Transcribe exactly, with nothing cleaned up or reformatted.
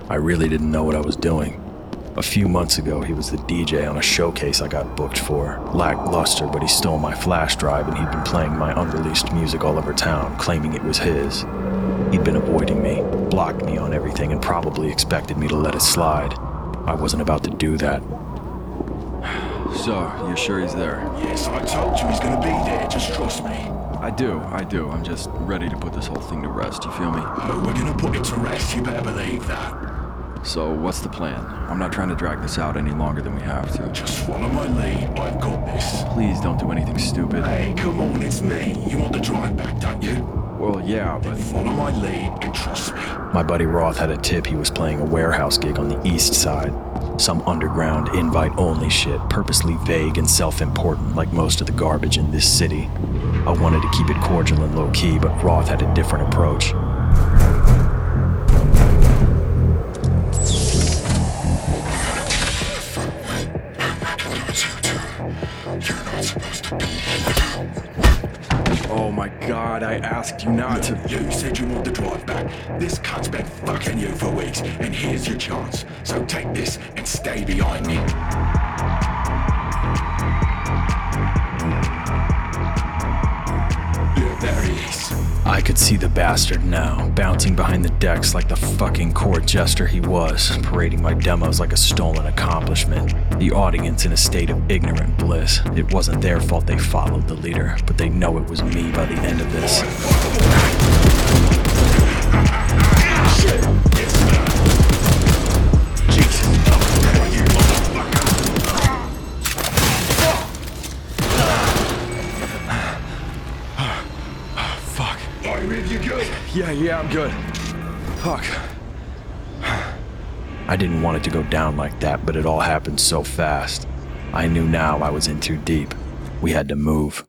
I really didn't know what I was doing. A few months ago, he was the D J on a showcase I got booked for. Lackluster, but he stole my flash drive and he'd been playing my unreleased music all over town, claiming it was his. He'd been avoiding me, blocked me on everything, and probably expected me to let it slide. I wasn't about to do that. So, you're sure he's there? Yes, I told you he's gonna be there, just trust me. I do, I do. I'm just ready to put this whole thing to rest, you feel me? Oh, we're gonna put it to rest, you better believe that. So, what's the plan? I'm not trying to drag this out any longer than we have to. Just follow my lead, I've got this. Please don't do anything stupid. Hey, come on, it's me. You want the drive back, don't you? Well, yeah, but... Follow my lead and trust me. My buddy Roth had a tip he was playing a warehouse gig on the east side. Some underground, invite-only shit, purposely vague and self-important like most of the garbage in this city. I wanted to keep it cordial and low-key, but Roth had a different approach. Oh my god, I asked you not to... You said you want the drive back. This cunt's been fucking you for weeks, and here's your chance. So take this and stay behind me. Yeah, there he is. I could see the bastard now, bouncing behind the decks like the fucking court jester he was, parading my demos like a stolen accomplishment. The audience in a state of ignorant bliss. It wasn't their fault they followed the leader, but they know it was me by the end of this. Shit! It's not. Jesus. You Fuck. Are you with you good? Yeah, yeah, I'm good. Fuck. I didn't want it to go down like that, but it all happened so fast. I knew now I was in too deep. We had to move.